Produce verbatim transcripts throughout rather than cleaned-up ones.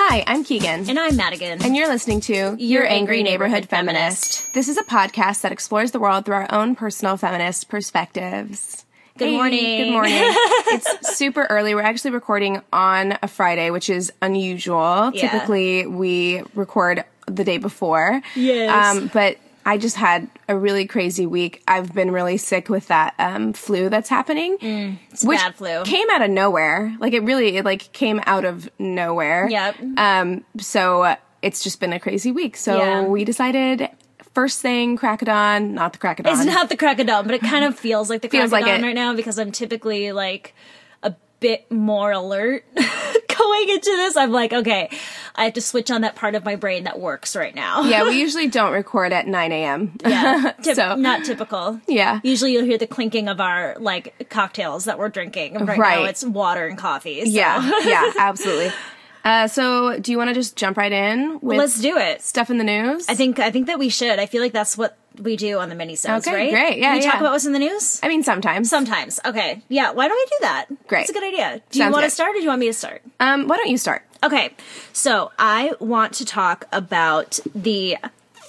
Hi, I'm Keegan. And I'm Madigan. And you're listening to Your, Your Angry, Angry Neighborhood, Neighborhood Feminist. Feminist. This is a podcast that explores the world through our own personal feminist perspectives. Good hey, morning. Good morning. It's super early. We're actually recording on a Friday, which is unusual. Yeah. Typically, we record the day before. Yes. Um, but I just had a really crazy week. I've been really sick with that um, flu that's happening. Mm, it's a which bad flu. Came out of nowhere. Like, it really, it, like, came out of nowhere. Yep. Um, so uh, it's just been a crazy week. So Yeah. we decided... First thing, Cracadon, not the Cracadon. It's not the Cracadon, but it kind of feels like the feels Cracadon like right now because I'm typically like a bit more alert going into this. I'm like, okay, I have to switch on that part of my brain that works right now. Yeah, we usually don't record at nine a.m. Yeah, Tip- so not typical. Yeah. Usually you'll hear the clinking of our like cocktails that we're drinking. Right, right. now it's water and coffee. So. Yeah, yeah, absolutely. Uh, so, do you want to just jump right in with Let's do it. Stuff in the news? I think I think that we should. I feel like that's what we do on the mini-sodes, okay, right? Great, yeah, we yeah. talk about what's in the news? I mean, sometimes. Sometimes. Okay. Yeah, why don't we do that? Great. That's a good idea. Do Sounds you want good. to start or do you want me to start? Um, why don't you start? Okay. So, I want to talk about the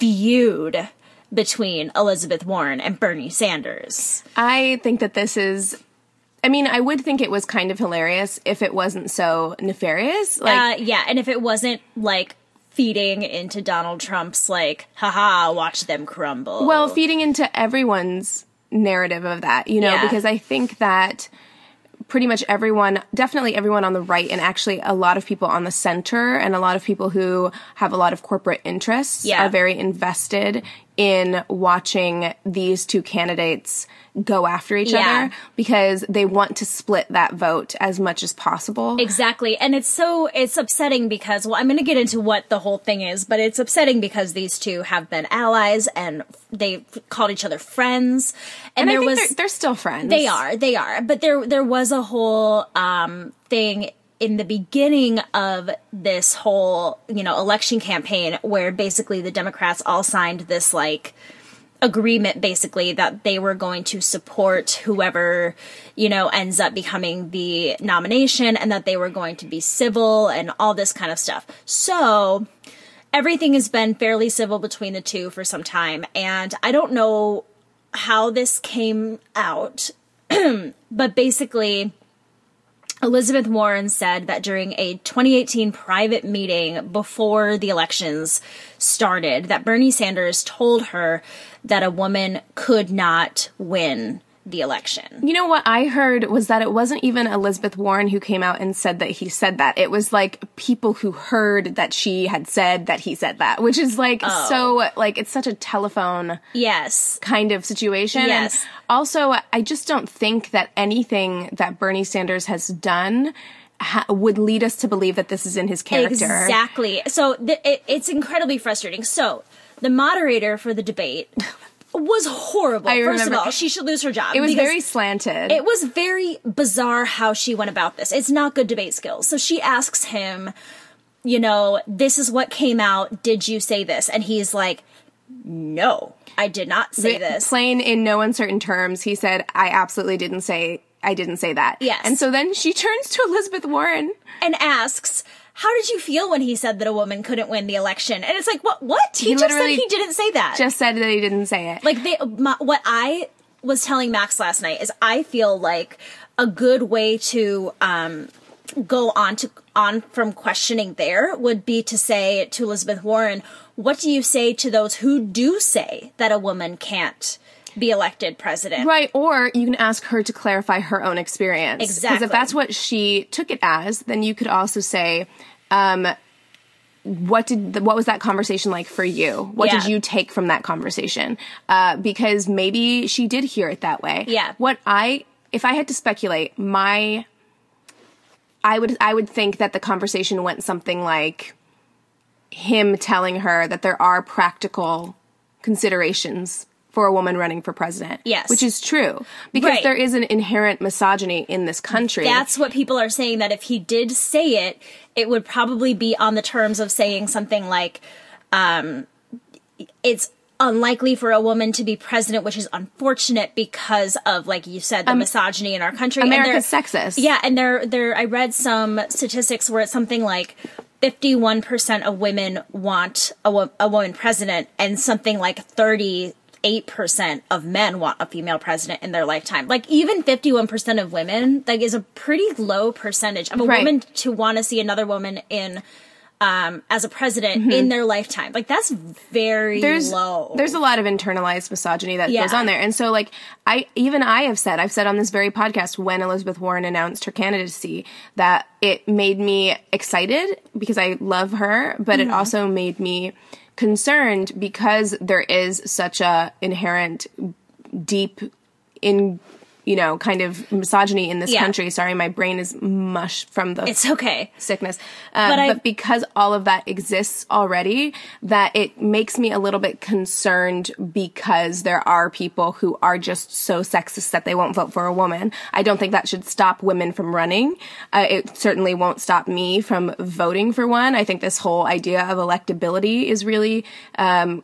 feud between Elizabeth Warren and Bernie Sanders. I think that this is... I mean, I would think it was kind of hilarious if it wasn't so nefarious. Like, uh, yeah, and if it wasn't, like, feeding into Donald Trump's, like, haha, watch them crumble. well, feeding into everyone's narrative of that, you know, Yeah. because I think that pretty much everyone, definitely everyone on the right, and actually a lot of people on the center, and a lot of people who have a lot of corporate interests Yeah. are very invested in watching these two candidates go after each Yeah. other because they want to split that vote as much as possible. Exactly. And it's so, it's upsetting because, well, I'm going to get into what the whole thing is, but it's upsetting because these two have been allies and they called each other friends. And And, I there think was, they're, they're still friends. they are, they are, but there, there was a whole, um, thing in the beginning of this whole, you know, election campaign where basically the Democrats all signed this, like, agreement basically that they were going to support whoever, you know, ends up becoming the nomination and that they were going to be civil and all this kind of stuff. So everything has been fairly civil between the two for some time. And I don't know how this came out, but basically Elizabeth Warren said that during a twenty eighteen private meeting before the elections started, that Bernie Sanders told her that a woman could not win the election. You know what I heard was that it wasn't even Elizabeth Warren who came out and said that he said that. It was like people who heard that she had said that he said that, which is like Oh. so, like, it's such a telephone Yes. kind of situation. Yes. And also, I just don't think that anything that Bernie Sanders has done ha- would lead us to believe that this is in his character. Exactly. So th- it, it's incredibly frustrating. So the moderator for the debate was horrible. I First remember. of all, she should lose her job. It was because very slanted. It was very bizarre how she went about this. It's not good debate skills. So she asks him, you know, this is what came out. Did you say this? And he's like, no, I did not say this. Plain in no uncertain terms, he said, I absolutely didn't say, I didn't say that. Yes. And so then she turns to Elizabeth Warren. And asks, how did you feel when he said that a woman couldn't win the election? And it's like, what? What? He, He just said literally he didn't say that. Just said that he didn't say it. Like, they, my, what I was telling Max last night is I feel like a good way to um, go on to on from questioning there would be to say to Elizabeth Warren, what do you say to those who do say that a woman can't be elected president? Right, or you can ask her to clarify her own experience. Exactly. Because if that's what she took it as, then you could also say, um, what did the, what was that conversation like for you? What Yeah. did you take from that conversation? Uh, because maybe she did hear it that way. Yeah. What I, if I had to speculate, my, I would I would think that the conversation went something like him telling her that there are practical considerations for a woman running for president. Yes. Which is true. Because Right. there is an inherent misogyny in this country. That's what people are saying, that if he did say it, it would probably be on the terms of saying something like, um, it's unlikely for a woman to be president, which is unfortunate because of, like you said, the um, misogyny in our country. America's sexist. Yeah, and there, there, I read some statistics where it's something like fifty-one percent of women want a, wo- a woman president, and something like thirty-eight percent of men want a female president in their lifetime. Like, even fifty-one percent of women, like, is a pretty low percentage of a Right. woman to want to see another woman in um as a president mm-hmm. in their lifetime. Like, that's very there's, low. There's a lot of internalized misogyny that Yeah. goes on there. And so, like, I, even I have said, I've said on this very podcast when Elizabeth Warren announced her candidacy that it made me excited because I love her, but mm-hmm. it also made me concerned because there is such a inherent deep in, you know, kind of misogyny in this Yeah. country. Sorry, my brain is mush from the It's okay. sickness. Uh, But but, I- because all of that exists already, that it makes me a little bit concerned because there are people who are just so sexist that they won't vote for a woman. I don't think that should stop women from running. Uh, it certainly won't stop me from voting for one. I think this whole idea of electability is really um,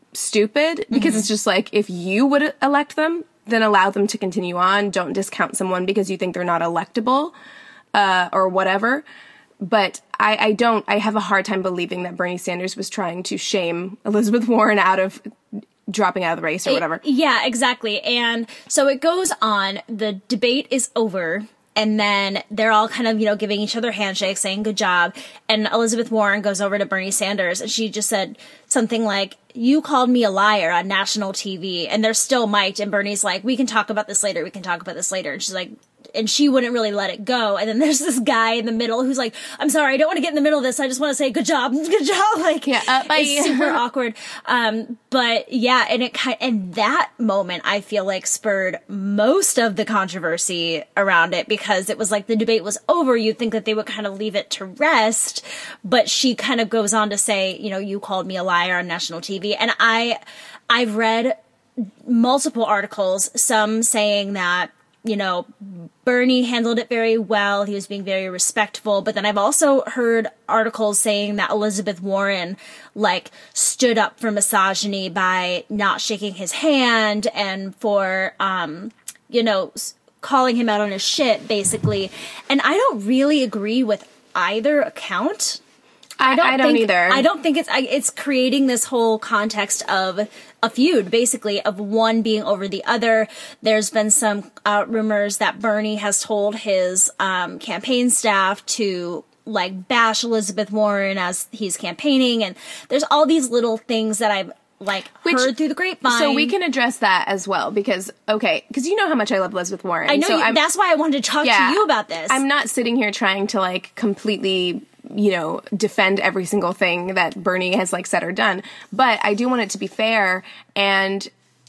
stupid because Mm-hmm. it's just like, if you would elect them, then allow them to continue on. Don't discount someone because you think they're not electable, uh, or whatever. But I, I don't, I have a hard time believing that Bernie Sanders was trying to shame Elizabeth Warren out of dropping out of the race or whatever. Yeah, exactly. And so it goes on, the debate is over, and then they're all kind of, you know, giving each other handshakes, saying good job. And Elizabeth Warren goes over to Bernie Sanders, and she just said something like, you called me a liar on national T V. And they're still mic'd, and Bernie's like, we can talk about this later, we can talk about this later. And she's like, and she wouldn't really let it go. And then there's this guy in the middle who's like, I'm sorry, I don't want to get in the middle of this. I just want to say good job, good job. Like, Yeah, uh, bye. it's super awkward. Um, but yeah, and it kind, and that moment I feel like spurred most of the controversy around it, because it was like the debate was over. You'd think that they would kind of leave it to rest, but she kind of goes on to say, you know, you called me a liar on national T V. And I, I've read multiple articles, some saying that, you know, Bernie handled it very well. He was being very respectful. But then I've also heard articles saying that Elizabeth Warren, like, stood up for misogyny by not shaking his hand and for, um, you know, s- calling him out on his shit, basically. And I don't really agree with either account. I don't, I don't think, either. I don't think it's I, it's creating this whole context of a feud, basically, of one being over the other. There's been some uh, rumors that Bernie has told his um, campaign staff to, like, bash Elizabeth Warren as he's campaigning, and there's all these little things that I've, like, Which- heard through the grapevine. So we can address that as well because, okay, because you know how much I love Elizabeth Warren. I know so you, I'm, that's why I wanted to talk yeah, to you about this. I'm not sitting here trying to, like, completely, you know, defend every single thing that Bernie has, like, said or done. But I do want it to be fair. And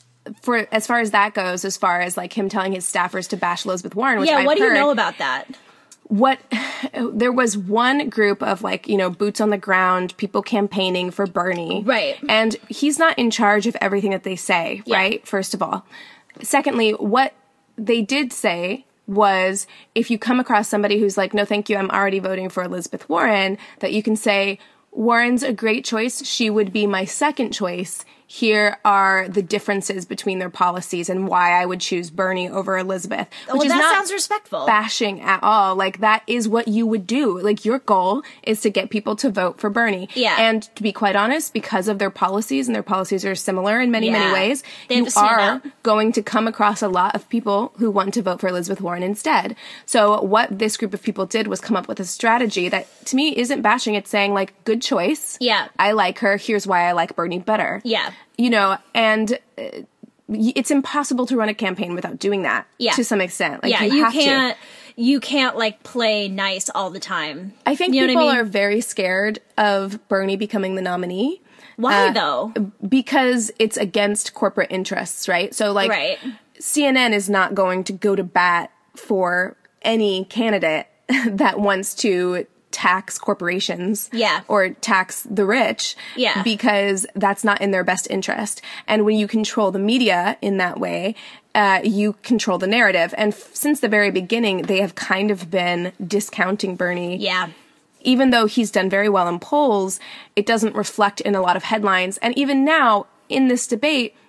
for as far as that goes, as far as, like, him telling his staffers to bash Elizabeth Warren, which yeah, I've what do you heard, know about that? what there was one group of, like, you know, boots on the ground, people campaigning for Bernie. Right. And he's not in charge of everything that they say, Yeah. right? First of all. Secondly, what they did say was if you come across somebody who's like, no, thank you, I'm already voting for Elizabeth Warren, that you can say, Warren's a great choice. She would be my second choice. Here are the differences between their policies and why I would choose Bernie over Elizabeth. Which Well, is that not sounds respectful. bashing at all. Like, that is what you would do. Like, your goal is to get people to vote for Bernie. Yeah. And to be quite honest, because of their policies, and their policies are similar in many, Yeah. many ways, They have you to stand are out. going to come across a lot of people who want to vote for Elizabeth Warren instead. So what this group of people did was come up with a strategy that, to me, isn't bashing. It's saying, like, good choice. Yeah. I like her. Here's why I like Bernie better. Yeah. You know, and uh, y- it's impossible to run a campaign without doing that. Yeah. To some extent. Like, yeah, you, you, have can't. to. You can't, like, play nice all the time. I think You know people what I mean? are very scared of Bernie becoming the nominee. Why uh, though? Because it's against corporate interests, right? So, like, Right. C N N is not going to go to bat for any candidate that wants to tax corporations Yeah. or tax the rich Yeah. because that's not in their best interest. And when you control the media in that way, uh, you control the narrative. And f- since the very beginning, they have kind of been discounting Bernie. Yeah. Even though he's done very well in polls, it doesn't reflect in a lot of headlines. And even now, in this debate,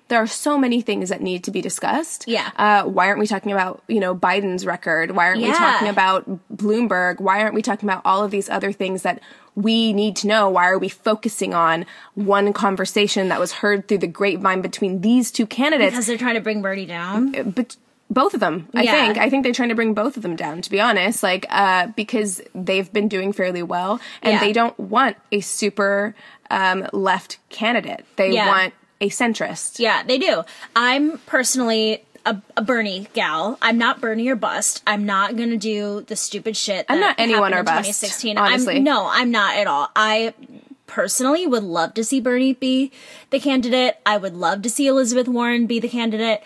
there are so many things that need to be discussed. Yeah. Uh, why aren't we talking about, you know, Biden's record? Why aren't Yeah. we talking about Bloomberg? Why aren't we talking about all of these other things that we need to know? Why are we focusing on one conversation that was heard through the grapevine between these two candidates? Because they're trying to bring Bernie down. But both of them, I Yeah. think. I think they're trying to bring both of them down, to be honest, like, uh, because they've been doing fairly well, and Yeah. they don't want a super um, left candidate. They Yeah. want a centrist. Yeah, they do. I'm personally a, a Bernie gal. I'm not Bernie or bust. I'm not gonna do the stupid shit that I'm not anyone happened or in bust, twenty sixteen. honestly. I'm, no, I'm not at all. I personally would love to see Bernie be the candidate. I would love to see Elizabeth Warren be the candidate.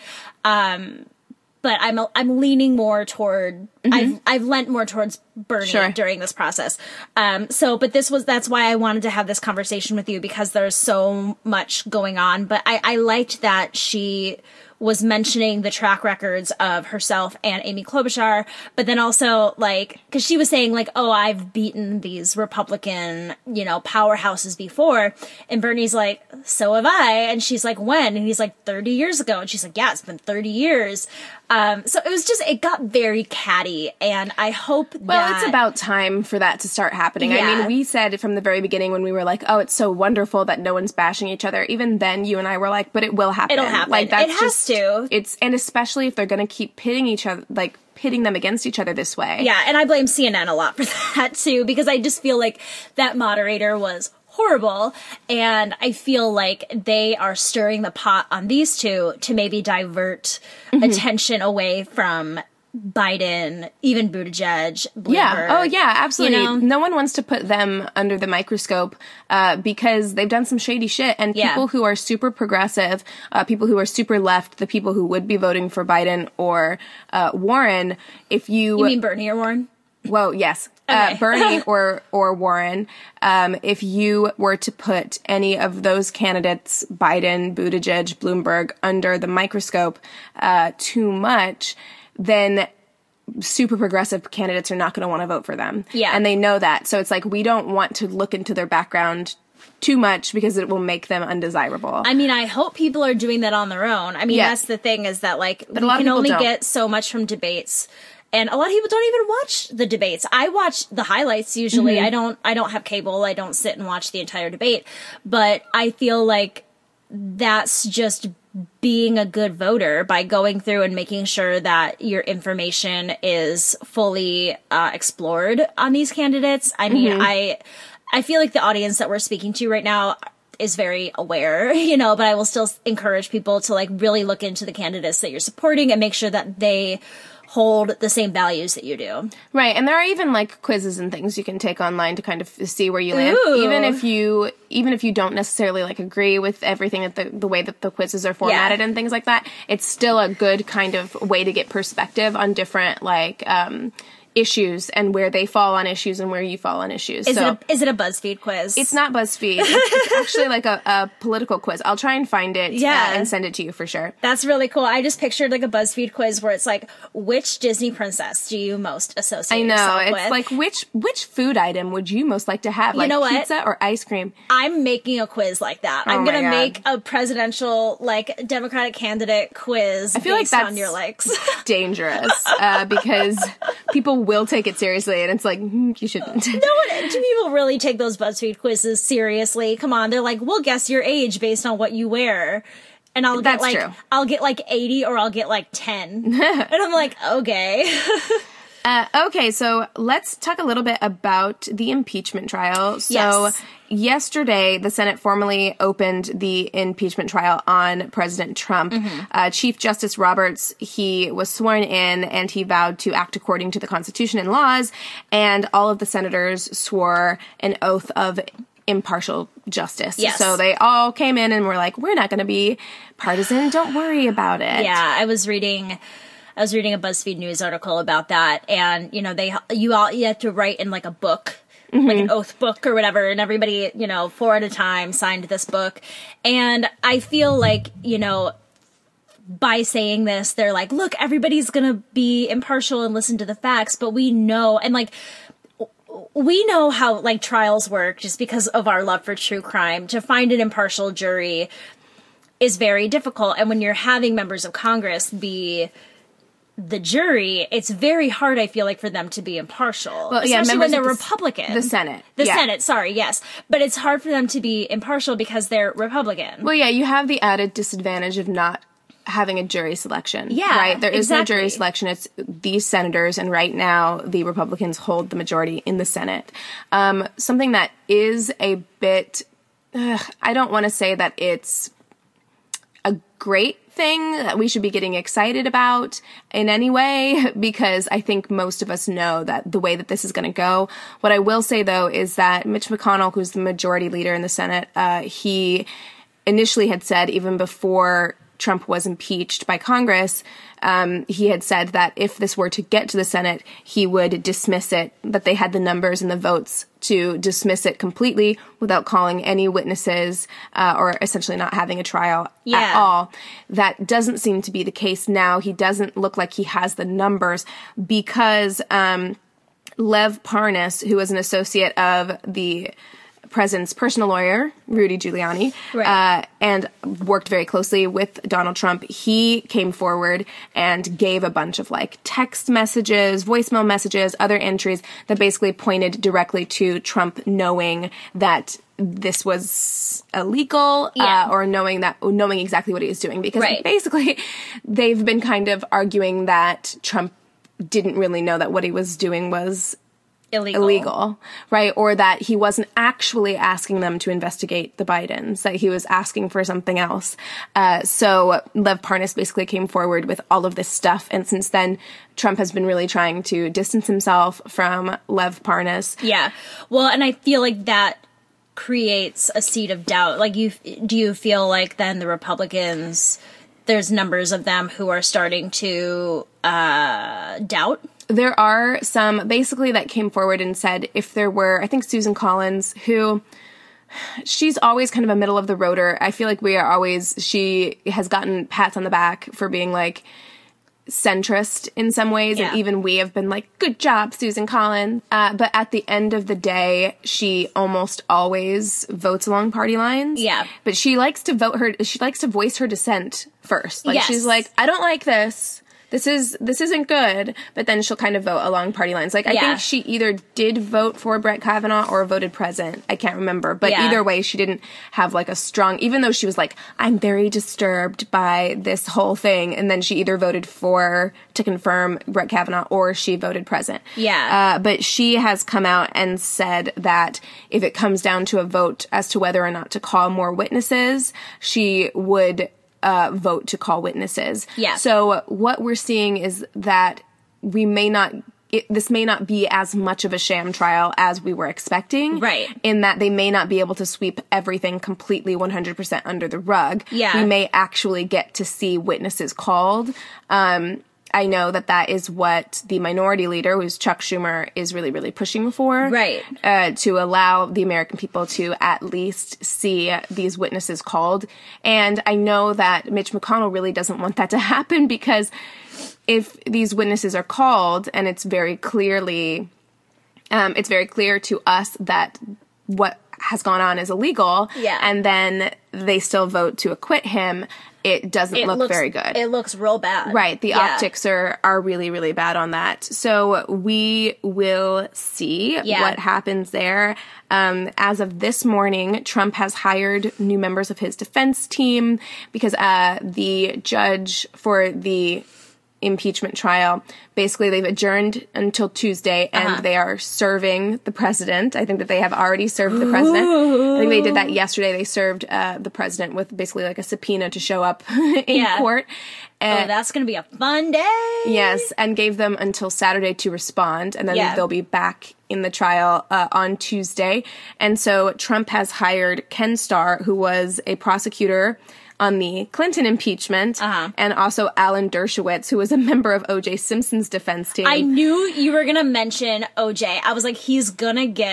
Um, but I'm I'm leaning more toward I've I've lent more towards Bernie Sure. during this process. Um, so, but this was that's why I wanted to have this conversation with you, because there's so much going on. But I, I liked that she was mentioning the track records of herself and Amy Klobuchar, but then also, like, because she was saying, like, oh, I've beaten these Republican, you know, powerhouses before. And Bernie's like, so have I. And she's like, when? And he's like, thirty years ago. And she's like, yeah, it's been thirty years. Um, so it was just, it got very catty. And I hope that... Well, it's about time for that to start happening. I Yeah. mean, we said from the very beginning when we were like, oh, it's so wonderful that no one's bashing each other. Even then, you and I were like, but it will happen. It'll happen. Like, that's It has just, to. It's, and especially if they're going to keep pitting each other, like, pitting them against each other this way. Yeah, and I blame C N N a lot for that too, because I just feel like that moderator was horrible, and I feel like they are stirring the pot on these two to maybe divert Mm-hmm. attention away from Biden, even Buttigieg, Bloomberg. Yeah. Oh, yeah, absolutely. You know? No one wants to put them under the microscope uh, because they've done some shady shit. And Yeah. people who are super progressive, uh, people who are super left, the people who would be voting for Biden or uh, Warren, if you... You mean Bernie or Warren? Well, yes. Okay. Uh, Bernie or or Warren, um, if you were to put any of those candidates, Biden, Buttigieg, Bloomberg, under the microscope uh, too much, then super progressive candidates are not going to want to vote for them. Yeah. And they know that. So it's like, we don't want to look into their background too much because it will make them undesirable. I mean, I hope people are doing that on their own. I mean, Yeah. that's the thing, is that, like, we a lot of can people only don't. get so much from debates. And a lot of people don't even watch the debates. I watch the highlights usually. Mm-hmm. I don't I don't have cable. I don't sit and watch the entire debate. But I feel like that's just being a good voter, by going through and making sure that your information is fully uh, explored on these candidates. I mean, Mm-hmm. I I feel like the audience that we're speaking to right now is very aware, you know, but I will still encourage people to, like, really look into the candidates that you're supporting and make sure that they hold the same values that you do. Right, and there are even like quizzes and things you can take online to kind of see where you land. Ooh. Even if you even if you don't necessarily like agree with everything that the the way that the quizzes are formatted Yeah. and things like that, it's still a good kind of way to get perspective on different like um issues and where they fall on issues and where you fall on issues. Is so it a, is it a BuzzFeed quiz? it's not BuzzFeed. It's, it's actually like a, a political quiz. I'll try and find it Yeah. uh, and send it to you for sure. That's really cool. I just pictured like a BuzzFeed quiz where it's like, which Disney princess do you most associate I know. yourself It's with? like which which food item would you most like to have? Like know what? pizza or ice cream? I'm making a quiz like that. Oh I'm my gonna God. make a presidential, like, Democratic candidate quiz I feel like based that's on your likes. dangerous uh, because people will take it seriously, and it's like hmm, you shouldn't. No one, do people really take those BuzzFeed quizzes seriously? Come on, they're like, we'll guess your age based on what you wear. And I'll That's get like true. I'll get like eighty or I'll get like ten. And I'm like, okay. Uh, okay, so let's talk a little bit about the impeachment trial. So Yes. yesterday, the Senate formally opened the impeachment trial on President Trump. Uh, Chief Justice Roberts, he was sworn in and he vowed to act according to the Constitution and laws, and all of the senators swore an oath of impartial justice. Yes. So they all came in and were like, we're not going to be partisan. Don't worry about it. Yeah, I was reading I was reading a BuzzFeed News article about that, and you know, they you all you have to write in like a book, like an oath book or whatever, and everybody, you know, four at a time signed this book. And I feel like, you know, by saying this, they're like, look, everybody's gonna be impartial and listen to the facts, but we know, and like, we know how like trials work just because of our love for true crime. To find an impartial jury is very difficult. And when you're having members of Congress be the jury, it's very hard, I feel like, for them to be impartial. Well, especially yeah, when they're the, Republican. The Senate. The yeah. Senate, sorry, yes. But it's hard for them to be impartial because they're Republican. Well, yeah, you have the added disadvantage of not having a jury selection. Yeah, right? There is exactly. no jury selection. It's these senators, and right now the Republicans hold the majority in the Senate. Um, something that is a bit, ugh, I don't want to say that it's a great thing that we should be getting excited about in any way, because I think most of us know that the way that this is going to go. What I will say, though, is that Mitch McConnell, who's the majority leader in the Senate, uh, he initially had said, even before Trump was impeached by Congress, um, he had said that if this were to get to the Senate, he would dismiss it, that they had the numbers and the votes to dismiss it completely without calling any witnesses, uh, or essentially not having a trial yeah. at all. That doesn't seem to be the case now. He doesn't look like he has the numbers because um, Lev Parnas, who was an associate of the president's personal lawyer, Rudy Giuliani, right. uh, and worked very closely with Donald Trump, he came forward and gave a bunch of like text messages, voicemail messages, other entries that basically pointed directly to Trump knowing that this was illegal, yeah. uh, or knowing that, knowing exactly what he was doing. Because right. basically they've been kind of arguing that Trump didn't really know that what he was doing was Illegal. illegal, right? Or that he wasn't actually asking them to investigate the Bidens, that he was asking for something else. Uh, so Lev Parnas basically came forward with all of this stuff. And since then, Trump has been really trying to distance himself from Lev Parnas. Yeah. Well, and I feel like that creates a seed of doubt. Like, you, do you feel like then the Republicans, there's numbers of them who are starting to uh, doubt? There are some basically that came forward and said if there were, I think Susan Collins, who she's always kind of a middle of the roader. I feel like we are always, she has gotten pats on the back for being like centrist in some ways. Yeah. And even we have been like, good job, Susan Collins. Uh, but at the end of the day, she almost always votes along party lines. Yeah. But she likes to vote her, she likes to voice her dissent first. Like yes. she's like, I don't like this. This is this isn't good, but then she'll kind of vote along party lines. Like, I yeah. think she either did vote for Brett Kavanaugh or voted present. I can't remember. But yeah. either way, she didn't have, like, a strong... Even though she was like, I'm very disturbed by this whole thing. And then she either voted for, to confirm Brett Kavanaugh, or she voted present. Yeah. Uh, but she has come out and said that if it comes down to a vote as to whether or not to call more witnesses, she would... Uh, vote to call witnesses. Yeah. So what we're seeing is that we may not, it, this may not be as much of a sham trial as we were expecting. Right. In that they may not be able to sweep everything completely one hundred percent under the rug. Yeah. We may actually get to see witnesses called. Um, I know that that is what the minority leader, who's Chuck Schumer, is really, really pushing for. Right. Uh, to allow the American people to at least see these witnesses called. And I know that Mitch McConnell really doesn't want that to happen, because if these witnesses are called and it's very clearly, um, it's very clear to us that what has gone on is illegal, yeah. and then they still vote to acquit him, it doesn't it look looks, very good. It looks real bad. Right. The yeah. optics are, are really, really bad on that. So we will see yeah. what happens there. Um, as of this morning, Trump has hired new members of his defense team because uh, the judge for the impeachment trial, basically they've adjourned until Tuesday, and uh-huh. they are serving the president. I think that they have already served the president. Ooh. I think they did that yesterday. They served uh, the president with basically like a subpoena to show up in yeah. court. And, oh, that's going to be a fun day. Yes, and gave them until Saturday to respond, and then yeah. they'll be back in the trial uh, on Tuesday. And so Trump has hired Ken Starr, who was a prosecutor on the Clinton impeachment, uh-huh. and also Alan Dershowitz, who was a member of O J Simpson's defense team. I knew you were going to mention O J. I was like, he's going to get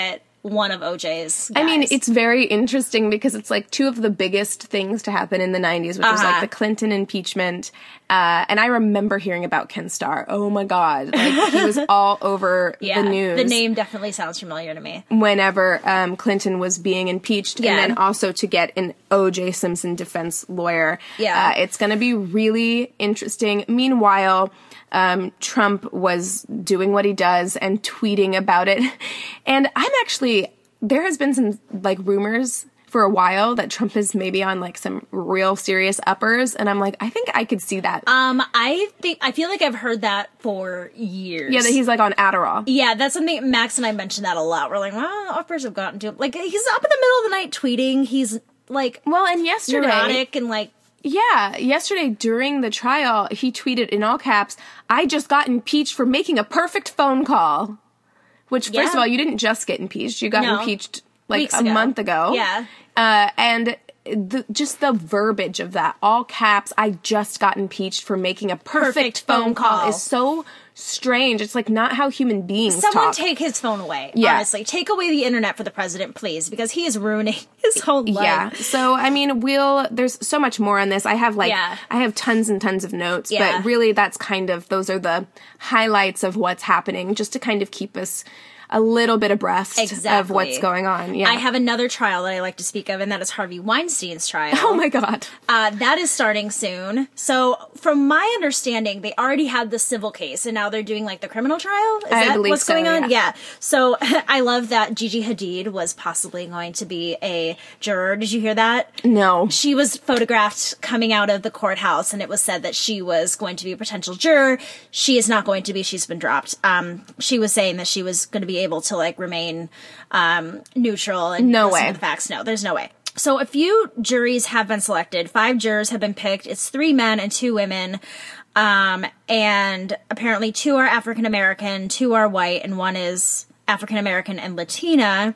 one of O J's guys. I mean, it's very interesting because it's like two of the biggest things to happen in the nineties, which was Uh-huh. like the Clinton impeachment. Uh, and I remember hearing about Ken Starr. Oh my God. Like, he was all over yeah, the news. The name definitely sounds familiar to me. Whenever um, Clinton was being impeached, Yeah. and then also to get an O J Simpson defense lawyer. Yeah. Uh, it's going to be really interesting. Meanwhile, um, Trump was doing what he does and tweeting about it. And I'm actually, there has been some like rumors for a while that Trump is maybe on like some real serious uppers. And I'm like, I think I could see that. Um, I think, I feel like I've heard that for years. Yeah, that he's like on Adderall. Yeah, that's something, Max and I mentioned that a lot. We're like, well, uppers have gotten to him. Like, he's up in the middle of the night tweeting. He's like, Well, and yesterday, neurotic and like, yeah, yesterday during the trial, he tweeted in all caps, I just got impeached for making a perfect phone call. Which, first Yeah. of all, you didn't just get impeached. You got No. impeached like Weeks a ago. month ago. Yeah. Uh, and the, just the verbiage of that, all caps, I just got impeached for making a perfect, Perfect phone, phone call, call. is so strange. It's like not how human beings someone talk. take his phone away. Yeah. Honestly, take away the internet for the president, please, because he is ruining his whole life. Yeah. So, I mean, we'll, there's so much more on this. I have like, Yeah. I have tons and tons of notes, Yeah. but really that's kind of, those are the highlights of what's happening just to kind of keep us a little bit abreast Exactly. of what's going on. Yeah. I have another trial that I like to speak of, and that is Harvey Weinstein's trial. Oh my God. Uh, that is starting soon. So, from my understanding, they already had the civil case, and now they're doing like the criminal trial. Is I that believe what's so, going on? yeah. So, I love that Gigi Hadid was possibly going to be a juror. Did you hear that? No. She was photographed coming out of the courthouse, and it was said that she was going to be a potential juror. She is not going to be. She's been dropped. Um, she was saying that she was going to be able to like remain um, neutral and No listen way. to the facts. No, there's no way. So a few juries have been selected. Five jurors have been picked. It's three men and two women. Um, and apparently two are African American, two are white, and one is African American and Latina.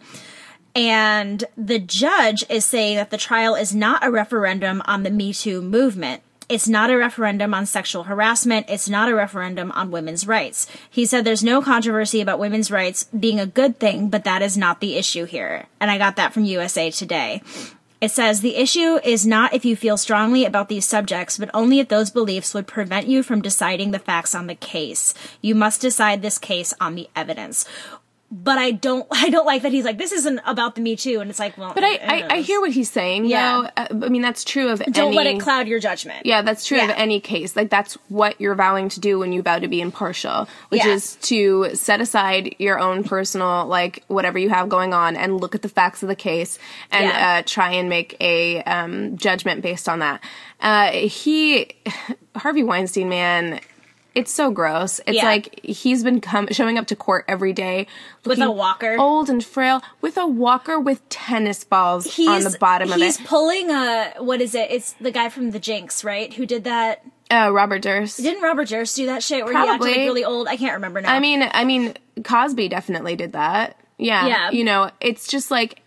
And the judge is saying that the trial is not a referendum on the Me Too movement. It's not a referendum on sexual harassment. It's not a referendum on women's rights. He said there's no controversy about women's rights being a good thing, but that is not the issue here. And I got that from U S A Today. It says, the issue is not if you feel strongly about these subjects, but only if those beliefs would prevent you from deciding the facts on the case. You must decide this case on the evidence. But I don't, I don't like that he's like, this isn't about the Me Too. And it's like, well, But I, it I, I is. hear what he's saying, Yeah. though. Uh, I mean, that's true of Don't any... let it cloud your judgment. Yeah, that's true of Yeah. any case. Like, that's what you're vowing to do when you vow to be impartial, which Yeah. is to set aside your own personal, like, whatever you have going on and look at the facts of the case and Yeah. uh, try and make a um, judgment based on that. Uh, he, Harvey Weinstein, man... It's so gross. It's Yeah. like he's been com- showing up to court every day With a looking walker. old and frail, with a walker with tennis balls He's, on the bottom of he's it. pulling a, what is it? It's the guy from The Jinx, right? Who did that? Uh, Robert Durst. Didn't Robert Durst do that shit where he acted Probably. like really old? I can't remember now. I mean, I mean, Cosby definitely did that. Yeah. Yeah. You know, it's just like,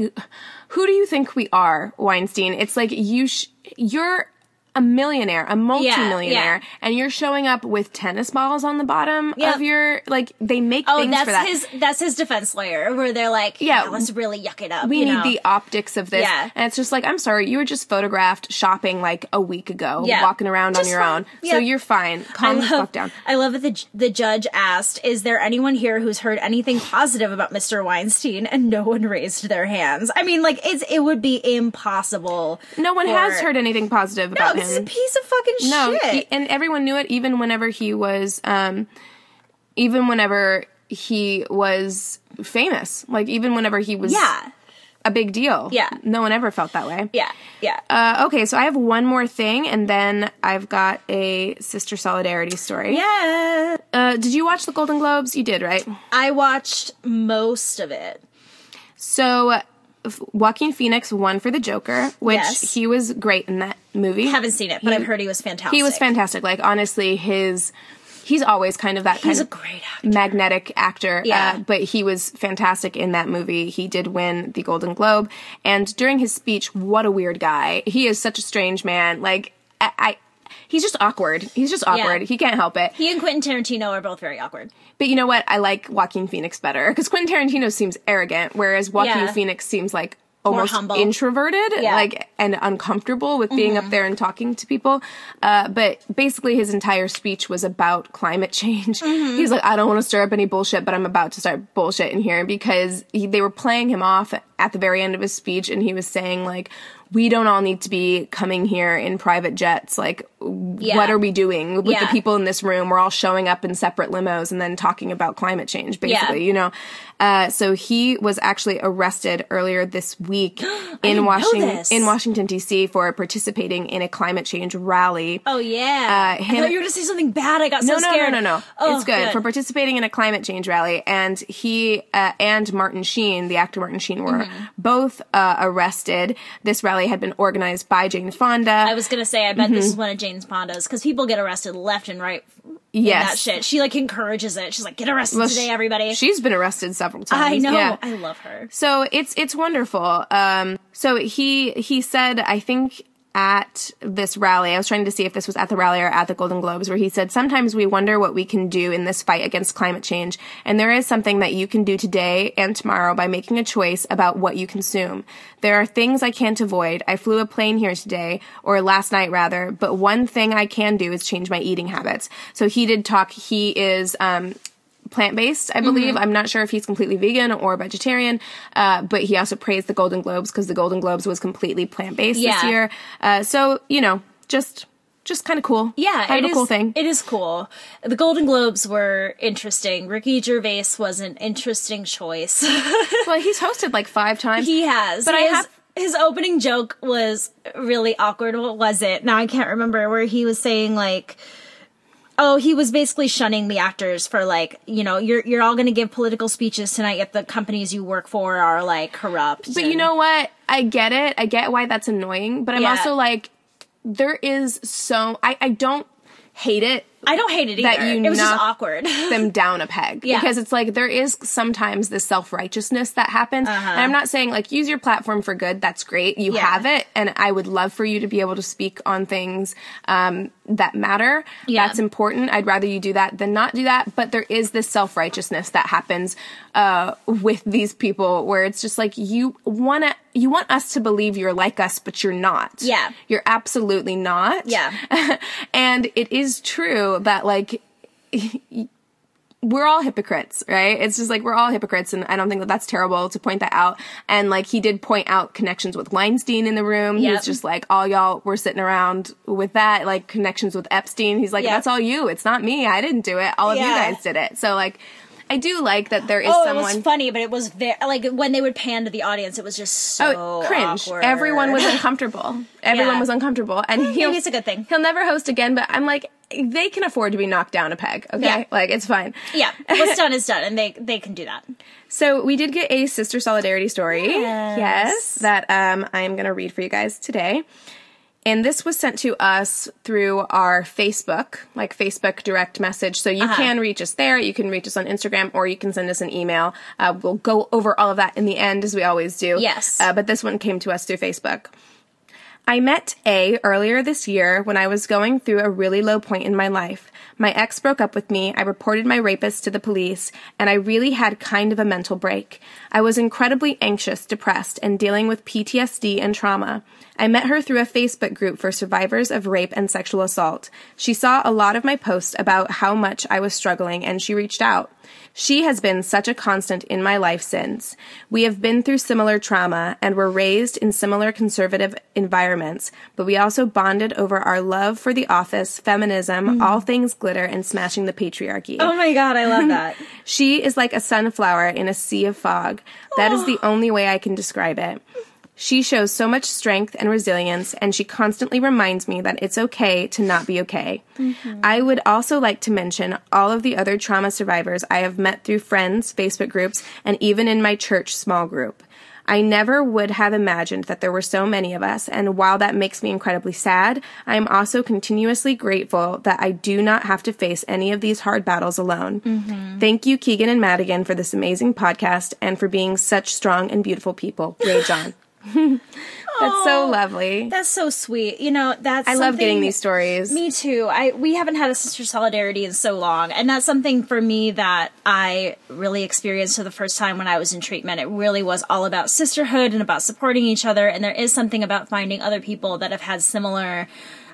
who do you think we are, Weinstein? It's like you, sh- you're a millionaire, a multimillionaire, yeah. and you're showing up with tennis balls on the bottom Yep. of your, like, they make oh, things that's for that. his, that's his defense lawyer where they're like, Yeah. yeah, let's really yuck it up. We you need know? the optics of this. Yeah. And it's just like, I'm sorry, you were just photographed shopping like a week ago, Yeah. walking around Just on your fine. own. Yeah. So you're fine. Calm I the love, fuck down. I love that the, the judge asked, is there anyone here who's heard anything positive about Mister Weinstein? And no one raised their hands. I mean, like, it's, it would be impossible. No one for- has heard anything positive No, about this is a him. piece of fucking No, shit. he, and everyone knew it even whenever he was, um, even whenever he was famous. Like, even whenever he was yeah. a big deal. Yeah. No one ever felt that way. Yeah. Yeah. Uh, okay, so I have one more thing, and then I've got a Sister Solidarity story. yeah. Uh, did you watch the Golden Globes? You did, right? I watched most of it. So, uh, Joaquin Phoenix won for the Joker, which Yes. he was great in that movie. Haven't seen it, but He- I've heard he was fantastic. He was fantastic. Like, honestly, his he's always kind of that kind He's a of great actor. magnetic actor. Yeah. Uh, but he was fantastic in that movie. He did win the Golden Globe, and during his speech, what a weird guy. He is such a strange man. Like, I, I he's just awkward. He's just awkward. Yeah. He can't help it. He and Quentin Tarantino are both very awkward. But you know what? I like Joaquin Phoenix better because Quentin Tarantino seems arrogant, whereas Joaquin Yeah. Phoenix seems like almost humble. introverted, Yeah. like, and uncomfortable with being Mm-hmm. up there and talking to people. Uh, but basically his entire speech was about climate change. Mm-hmm. He's like, I don't want to stir up any bullshit, but I'm about to start bullshit in here because he, they were playing him off at the very end of his speech. And he was saying like, we don't all need to be coming here in private jets. Like, Yeah. what are we doing with Yeah. the people in this room? We're all showing up in separate limos and then talking about climate change, basically, Yeah. you know? Uh, so he was actually arrested earlier this week in didn't know Washington, this. in Washington, D C for participating in a climate change rally. Oh, yeah. Uh, I him- thought you were going to say something bad. I got No, so no, scared. no, no, no. Oh, it's good, for participating in a climate change rally. And he uh, and Martin Sheen, the actor Martin Sheen, were Mm-hmm. both uh, arrested. This rally had been organized by Jane Fonda. I was going to say, I bet this is Mm-hmm. one of Jane Fonda's, because people get arrested left and right in Yes. that shit. She, like, encourages it. She's like, get arrested Well, today, sh- everybody. She's been arrested several times. I know. Yeah. I love her. So it's it's wonderful. Um, so he he said, I think at this rally, I was trying to see if this was at the rally or at the Golden Globes, where he said, sometimes we wonder what we can do in this fight against climate change. And there is something that you can do today and tomorrow by making a choice about what you consume. There are things I can't avoid. I flew a plane here today, or last night rather, but one thing I can do is change my eating habits. So he did talk, he is, um, plant-based, I believe. Mm-hmm. I'm not sure if he's completely vegan or vegetarian, uh, but he also praised the Golden Globes because the Golden Globes was completely plant-based Yeah. this year. Uh, so, you know, just just kind of cool. Yeah, kind it of a is cool thing. It is cool. The Golden Globes were interesting. Ricky Gervais was an interesting choice. Well, he's hosted like five times. He has. But I his, have- his opening joke was really awkward. What was it? Now I can't remember, where he was saying like, oh, he was basically shunning the actors for like, you know, you're you're all going to give political speeches tonight, yet the companies you work for are like corrupt. But you know what? I get it. I get why that's annoying. But I'm Yeah. also like, there is so I, I don't hate it. I don't hate it that either. you It was just knock awkward. them down a peg. Yeah. Because it's like there is sometimes this self-righteousness that happens. Uh-huh. And I'm not saying like use your platform for good. That's great. You Yeah. have it. And I would love for you to be able to speak on things um, that matter. Yeah. That's important. I'd rather you do that than not do that. But there is this self-righteousness that happens uh, with these people where it's just like you want to you want us to believe you're like us, but you're not. Yeah. You're absolutely not. Yeah. And it is true that like we're all hypocrites, right? It's just like we're all hypocrites, and I don't think that that's terrible to point that out. And like he did point out connections with Weinstein in the room. He Yep. was just like, all y'all were sitting around with that, like connections with Epstein. He's like, Yep. that's all you. It's not me. I didn't do it. All of Yeah. you guys did it. So like, I do like that there is Oh, someone. it was funny, but it was very like when they would pan to the audience, it was just so Oh, cringe. awkward. Everyone was uncomfortable. Everyone Yeah. was uncomfortable. And he'll, Maybe it's a good thing. He'll never host again, but I'm like, they can afford to be knocked down a peg, okay? Yeah. Like, it's fine. Yeah, what's done is done, and they they can do that. So we did get a sister solidarity story. Yes. Yes, that um, I'm going to read for you guys today. And this was sent to us through our Facebook, like Facebook direct message. So you Uh-huh. can reach us there. You can reach us on Instagram, or you can send us an email. Uh, we'll go over all of that in the end, as we always do. Yes. Uh, but this one came to us through Facebook. I met A earlier this year when I was going through a really low point in my life. My ex broke up with me, I reported my rapist to the police, and I really had kind of a mental break. I was incredibly anxious, depressed, and dealing with P T S D and trauma. I met her through a Facebook group for survivors of rape and sexual assault. She saw a lot of my posts about how much I was struggling, and she reached out. She has been such a constant in my life since. We have been through similar trauma and were raised in similar conservative environments, but we also bonded over our love for The Office, feminism, all things glitter, and smashing the patriarchy. Oh my god, I love that. She is like a sunflower in a sea of fog. That is the only way I can describe it. She shows so much strength and resilience, and she constantly reminds me that it's okay to not be okay. Mm-hmm. I would also like to mention all of the other trauma survivors I have met through friends, Facebook groups, and even in my church small group. I never would have imagined that there were so many of us, and while that makes me incredibly sad, I am also continuously grateful that I do not have to face any of these hard battles alone. Mm-hmm. Thank you, Keegan and Madigan, for this amazing podcast and for being such strong and beautiful people. Ray John. That's so lovely. That's so sweet. You know, that's I love getting these stories. Me too. I we haven't had a sister solidarity in so long, and that's something for me that I really experienced for the first time when I was in treatment. It really was all about sisterhood and about supporting each other, and there is something about finding other people that have had similar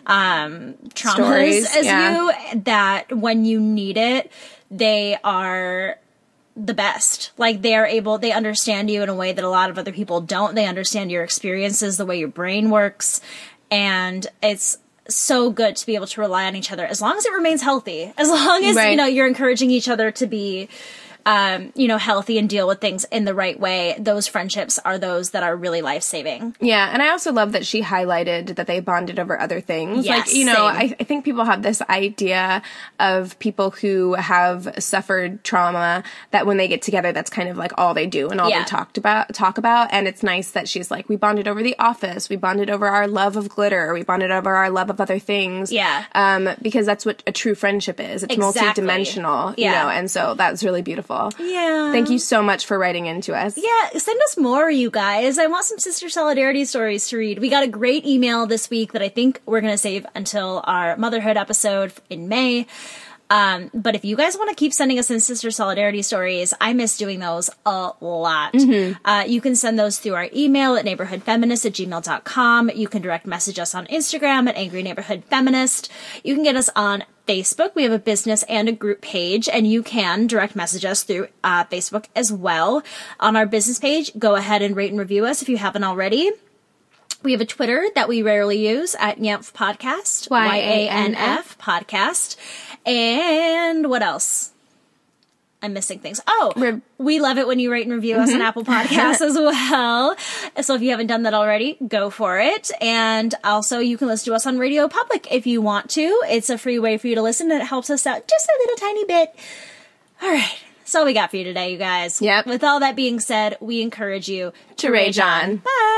um traumas Stories, as yeah. you, that when you need it, they are the best. Like, they are able, they understand you in a way that a lot of other people don't. They understand your experiences, the way your brain works, and it's so good to be able to rely on each other as long as it remains healthy, as long as, Right. you know, you're encouraging each other to be um, you know, healthy and deal with things in the right way. Those friendships are those that are really life-saving. Yeah, and I also love that she highlighted that they bonded over other things. Yes, like, you know, same. I, I think people have this idea of people who have suffered trauma that when they get together, that's kind of like all they do and all Yeah. they talked about, talk about. And it's nice that she's like, we bonded over The Office, we bonded over our love of glitter, we bonded over our love of other things. Yeah. Um, because that's what a true friendship is. It's Exactly. multidimensional, you Yeah. know, and so that's really beautiful. Yeah. Thank you so much for writing into us. Yeah, send us more, you guys. I want some sister solidarity stories to read. We got a great email this week that I think we're going to save until our motherhood episode in May. Um, but if you guys want to keep sending us in sister solidarity stories, I miss doing those a lot. Mm-hmm. Uh, you can send those through our email at neighborhoodfeminist at gmail dot com. You can direct message us on Instagram at Angry Neighborhood Feminist. You can get us on Facebook. We have a business and a group page, and you can direct message us through uh, Facebook as well. On our business page, go ahead and rate and review us if you haven't already. We have a Twitter that we rarely use at Yanf Podcast. Y A N F Podcast. And what else? I'm missing things. Oh, Re- we love it when you rate and review us on Apple Podcasts as well. So if you haven't done that already, go for it. And also you can listen to us on Radio Public if you want to. It's a free way for you to listen, and it helps us out just a little tiny bit. All right. That's all we got for you today, you guys. Yep. With all that being said, we encourage you To rage on. Bye.